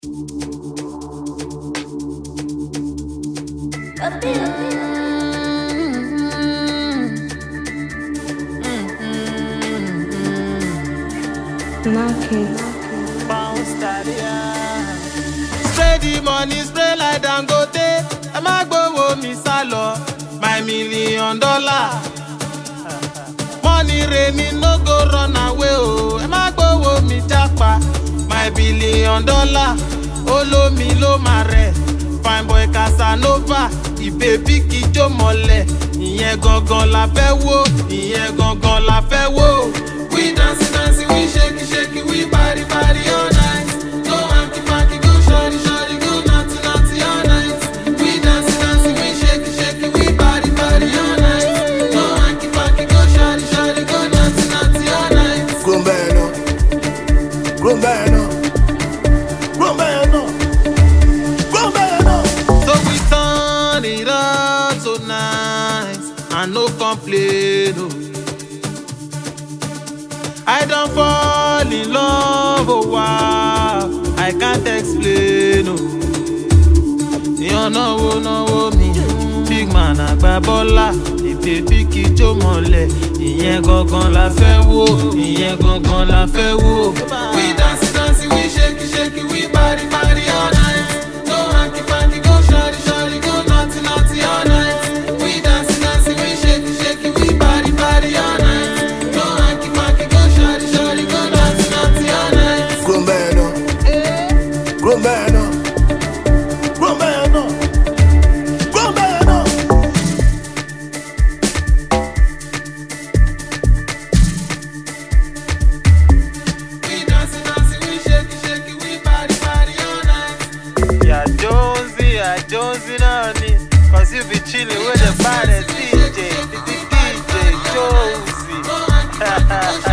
Spray the money, spray like Dangote. Ẹ má gbowó mi sálọ, my $1,000,000. Money rain no go run away o. Ẹ má gbowó mi jápa, my $1,000,000,000. Olómi ló máa rẹ̀, fine boy Casanova. Ìbèbí kìjó mọ́lẹ̀, ìyẹn gangan la fẹ́ wò, ìyẹn gangan la fẹ́ wò. We dancing, dancing, we shaking, shaking, we party, party all night. Go hanky, panky, go shorty, shorty, go naughty, naughty all night. We dancing, dancing, we shaking, shaking, we party, party all night. Go hanky, panky, go shorty, shorty, go naughty, naughty all night. Grombeno, Grombeno, Grombeno, Grombeno. So we turn it up so nice, and no complain, oh. I don't fall in love, oh wow, I can't explain, oh. You know me, big man àgbà bọ́lá, ìbèbí kìjó mọ́lẹ̀, ìyẹn gangan la fẹ́ wò, ìyẹn gangan la fẹ́ wò. We dancing, dancing, we shaking, shaking, we party, party all night. Go hanky, panky, go shorty, shorty, go naughty, naughty all night. We dancing, dancing, we shaking, shaking, we party, party all night. Go hanky, panky, go shorty, shorty, go naughty, naughty all night. Grombeno, Grombeno, Grombeno, Grombeno. We dancing, dancing, we shaking, shaking, we party, party all night. Yeah, Jonesy, honey, cause you be chilling with the baddest DJ Jonesy.